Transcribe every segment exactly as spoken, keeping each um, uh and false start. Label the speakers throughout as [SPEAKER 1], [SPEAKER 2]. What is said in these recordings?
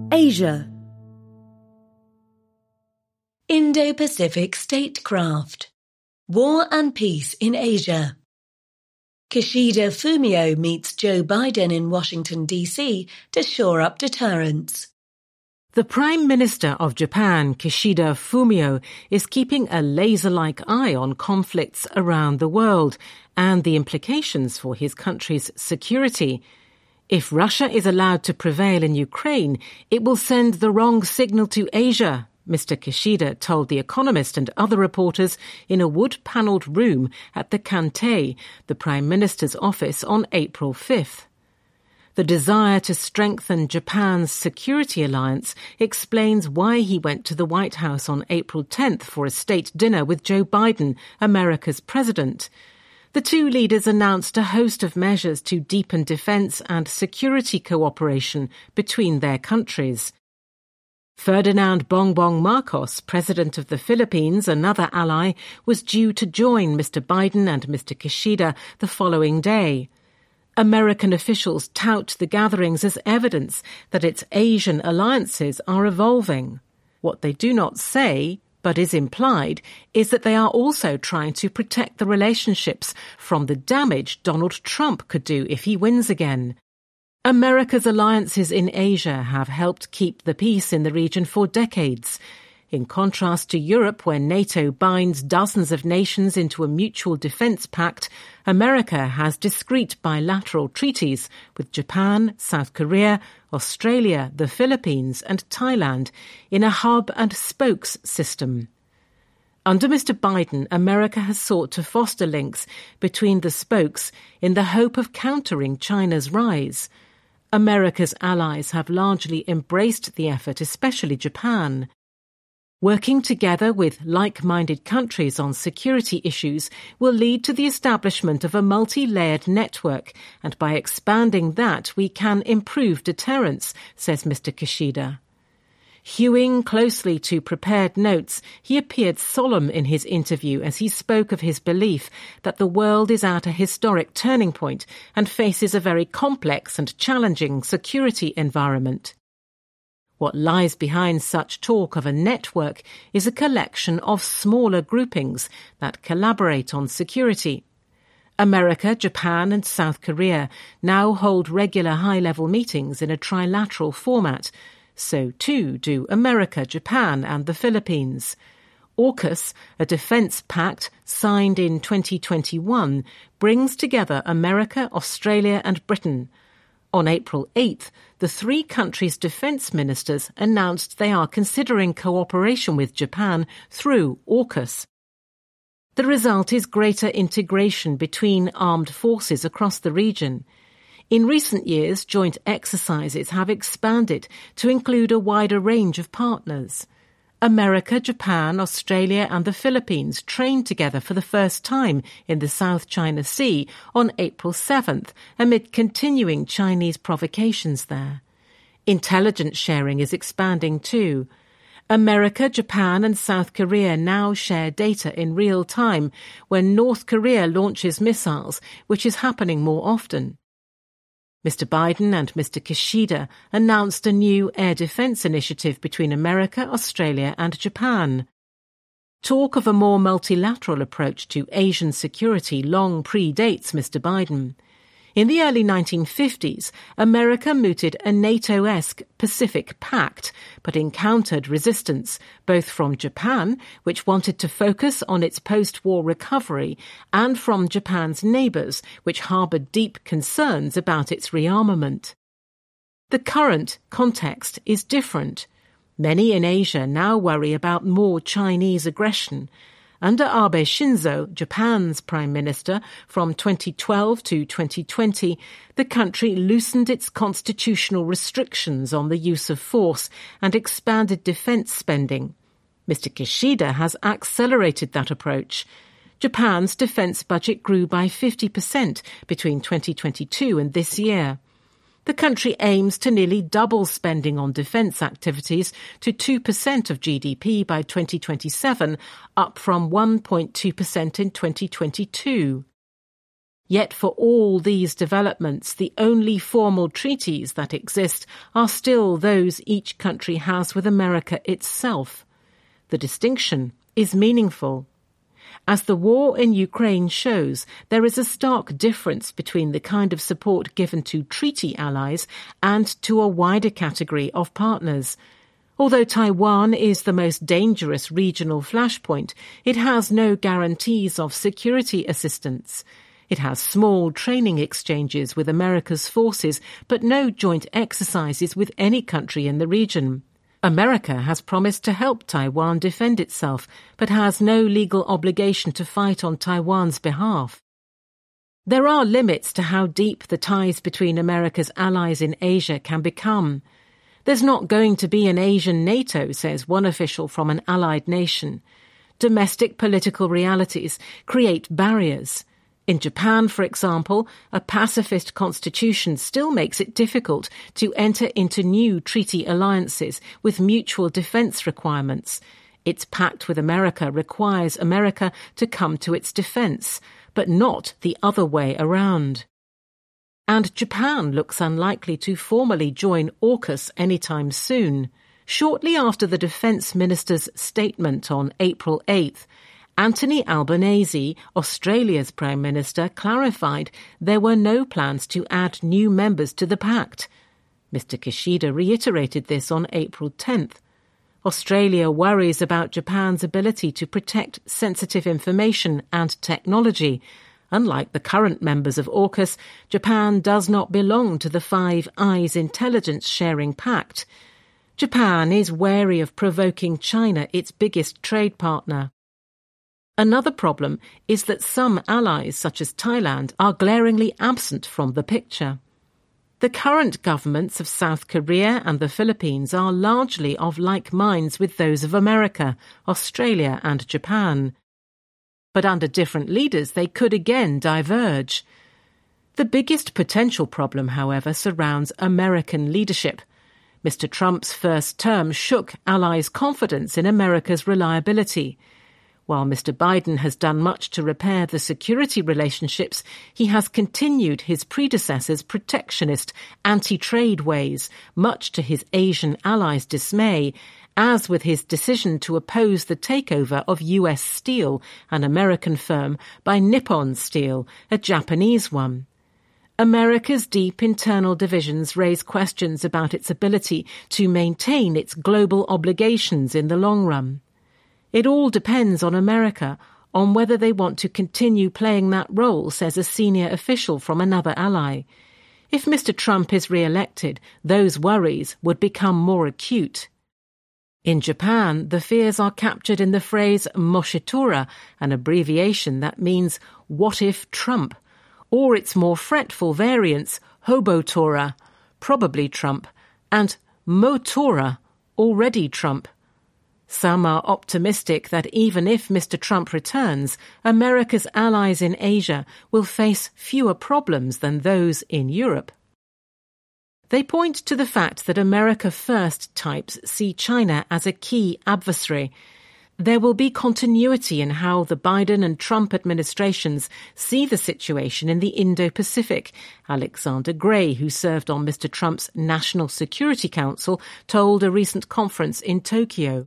[SPEAKER 1] Asia. Indo-Pacific Statecraft. War and Peace in Asia. Kishida Fumio meets Joe Biden in Washington, D C to shore up deterrence.
[SPEAKER 2] The Prime Minister of Japan, Kishida Fumio, is keeping a laser-like eye on conflicts around the world and the implications for his country's security. If Russia is allowed to prevail in Ukraine, it will send the wrong signal to Asia, Mister Kishida told The Economist and other reporters in a wood-panelled room at the Kantei, the Prime Minister's office, on April fifth. The desire to strengthen Japan's security alliance explains why he went to the White House on April tenth for a state dinner with Joe Biden, America's president. The two leaders announced a host of measures to deepen defense and security cooperation between their countries. Ferdinand Bongbong Marcos, president of the Philippines, another ally, was due to join Mister Biden and Mister Kishida the following day. American officials tout the gatherings as evidence that its Asian alliances are evolving. What they do not say, but is implied, is that they are also trying to protect the relationships from the damage Donald Trump could do if he wins again. America's alliances in Asia have helped keep the peace in the region for decades. In contrast to Europe, where NATO binds dozens of nations into a mutual defence pact, America has discrete bilateral treaties with Japan, South Korea, Australia, the Philippines and Thailand in a hub-and-spokes system. Under Mister Biden, America has sought to foster links between the spokes in the hope of countering China's rise. America's allies have largely embraced the effort, especially Japan. Working together with like-minded countries on security issues will lead to the establishment of a multi-layered network, and by expanding that we can improve deterrence, says Mister Kishida. Hewing closely to prepared notes, he appeared solemn in his interview as he spoke of his belief that the world is at a historic turning point and faces a very complex and challenging security environment. What lies behind such talk of a network is a collection of smaller groupings that collaborate on security. America, Japan and South Korea now hold regular high-level meetings in a trilateral format. So too do America, Japan and the Philippines. AUKUS, a defence pact signed in twenty twenty-one, brings together America, Australia and Britain. On April eighth, the three countries' defence ministers announced they are considering cooperation with Japan through AUKUS. The result is greater integration between armed forces across the region. In recent years, joint exercises have expanded to include a wider range of partners. America, Japan, Australia and the Philippines trained together for the first time in the South China Sea on April seventh amid continuing Chinese provocations there. Intelligence sharing is expanding too. America, Japan and South Korea now share data in real time when North Korea launches missiles, which is happening more often. Mister Biden and Mister Kishida announced a new air defence initiative between America, Australia and Japan. Talk of a more multilateral approach to Asian security long predates Mister Biden. In the early nineteen fifties, America mooted a NATO-esque Pacific Pact, but encountered resistance, both from Japan, which wanted to focus on its post-war recovery, and from Japan's neighbours, which harboured deep concerns about its rearmament. The current context is different. Many in Asia now worry about more Chinese aggression. Under Abe Shinzo, Japan's Prime Minister, from twenty twelve to twenty twenty, the country loosened its constitutional restrictions on the use of force and expanded defence spending. Mister Kishida has accelerated that approach. Japan's defence budget grew by fifty percent between twenty twenty-two and this year. The country aims to nearly double spending on defence activities to two percent of G D P by twenty twenty-seven, up from one point two percent in twenty twenty-two. Yet for all these developments, the only formal treaties that exist are still those each country has with America itself. The distinction is meaningful. As the war in Ukraine shows, there is a stark difference between the kind of support given to treaty allies and to a wider category of partners. Although Taiwan is the most dangerous regional flashpoint, it has no guarantees of security assistance. It has small training exchanges with America's forces, but no joint exercises with any country in the region. America has promised to help Taiwan defend itself, but has no legal obligation to fight on Taiwan's behalf. There are limits to how deep the ties between America's allies in Asia can become. There's not going to be an Asian NATO, says one official from an allied nation. Domestic political realities create barriers. In Japan, for example, a pacifist constitution still makes it difficult to enter into new treaty alliances with mutual defense requirements. Its pact with America requires America to come to its defense, but not the other way around. And Japan looks unlikely to formally join AUKUS anytime soon. Shortly after the defense minister's statement on April eighth, Anthony Albanese, Australia's Prime Minister, clarified there were no plans to add new members to the pact. Mister Kishida reiterated this on April tenth. Australia worries about Japan's ability to protect sensitive information and technology. Unlike the current members of AUKUS, Japan does not belong to the Five Eyes intelligence-sharing pact. Japan is wary of provoking China, its biggest trade partner. Another problem is that some allies, such as Thailand, are glaringly absent from the picture. The current governments of South Korea and the Philippines are largely of like minds with those of America, Australia and Japan. But under different leaders they could again diverge. The biggest potential problem, however, surrounds American leadership. Mister Trump's first term shook allies' confidence in America's reliability. While Mister Biden has done much to repair the security relationships, he has continued his predecessor's protectionist, anti-trade ways, much to his Asian allies' dismay, as with his decision to oppose the takeover of U S Steel, an American firm, by Nippon Steel, a Japanese one. America's deep internal divisions raise questions about its ability to maintain its global obligations in the long run. It all depends on America, on whether they want to continue playing that role, says a senior official from another ally. If Mister Trump is re-elected, those worries would become more acute. In Japan, the fears are captured in the phrase Moshitora, an abbreviation that means "what if Trump?" or its more fretful variants, Hobotora, probably Trump, and Motora, already Trump. Some are optimistic that even if Mister Trump returns, America's allies in Asia will face fewer problems than those in Europe. They point to the fact that America First types see China as a key adversary. There will be continuity in how the Biden and Trump administrations see the situation in the Indo-Pacific, Alexander Gray, who served on Mister Trump's National Security Council, told a recent conference in Tokyo.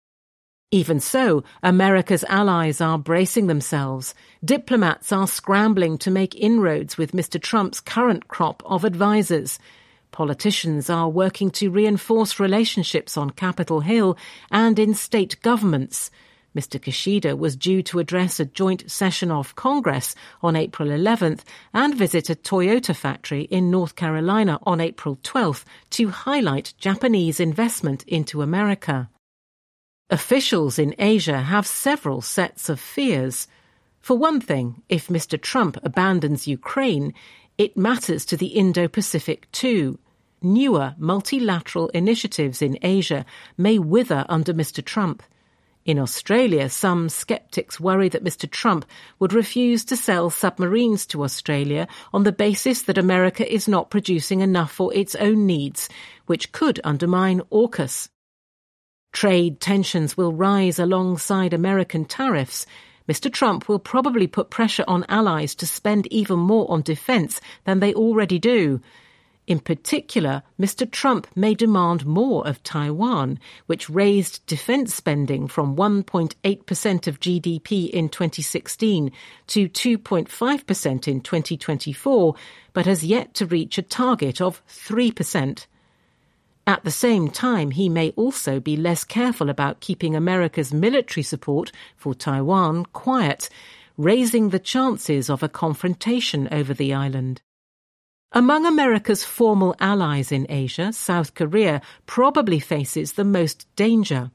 [SPEAKER 2] Even so, America's allies are bracing themselves. Diplomats are scrambling to make inroads with Mister Trump's current crop of advisers. Politicians are working to reinforce relationships on Capitol Hill and in state governments. Mister Kishida was due to address a joint session of Congress on April eleventh and visit a Toyota factory in North Carolina on April twelfth to highlight Japanese investment into America. Officials in Asia have several sets of fears. For one thing, if Mister Trump abandons Ukraine, it matters to the Indo-Pacific too. Newer multilateral initiatives in Asia may wither under Mister Trump. In Australia, some skeptics worry that Mister Trump would refuse to sell submarines to Australia on the basis that America is not producing enough for its own needs, which could undermine AUKUS. Trade tensions will rise alongside American tariffs. Mister Trump will probably put pressure on allies to spend even more on defence than they already do. In particular, Mister Trump may demand more of Taiwan, which raised defence spending from one point eight percent of G D P in twenty sixteen to two point five percent in twenty twenty-four, but has yet to reach a target of three percent. At the same time, he may also be less careful about keeping America's military support for Taiwan quiet, raising the chances of a confrontation over the island. Among America's formal allies in Asia, South Korea probably faces the most danger.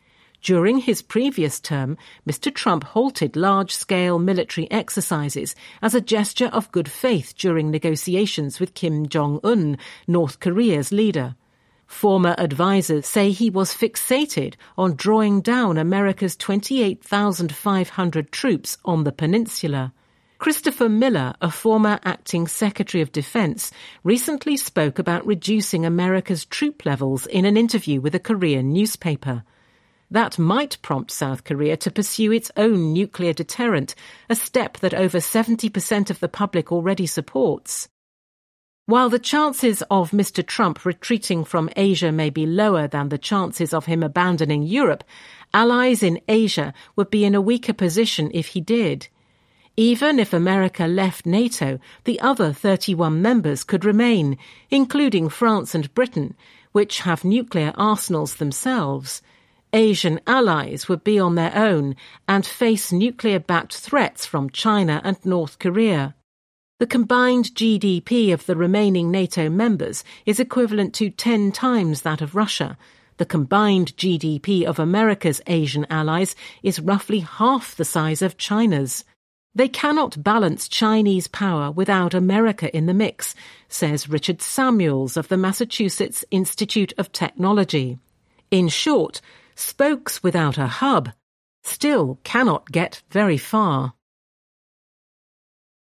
[SPEAKER 2] During his previous term, Mister Trump halted large-scale military exercises as a gesture of good faith during negotiations with Kim Jong-un, North Korea's leader. Former advisers say he was fixated on drawing down America's twenty-eight thousand five hundred troops on the peninsula. Christopher Miller, a former acting Secretary of Defense, recently spoke about reducing America's troop levels in an interview with a Korean newspaper. That might prompt South Korea to pursue its own nuclear deterrent, a step that over seventy percent of the public already supports. While the chances of Mister Trump retreating from Asia may be lower than the chances of him abandoning Europe, allies in Asia would be in a weaker position if he did. Even if America left NATO, the other thirty-one members could remain, including France and Britain, which have nuclear arsenals themselves. Asian allies would be on their own and face nuclear-backed threats from China and North Korea. The combined G D P of the remaining NATO members is equivalent to ten times that of Russia. The combined G D P of America's Asian allies is roughly half the size of China's. They cannot balance Chinese power without America in the mix, says Richard Samuels of the Massachusetts Institute of Technology. In short, spokes without a hub still cannot get very far.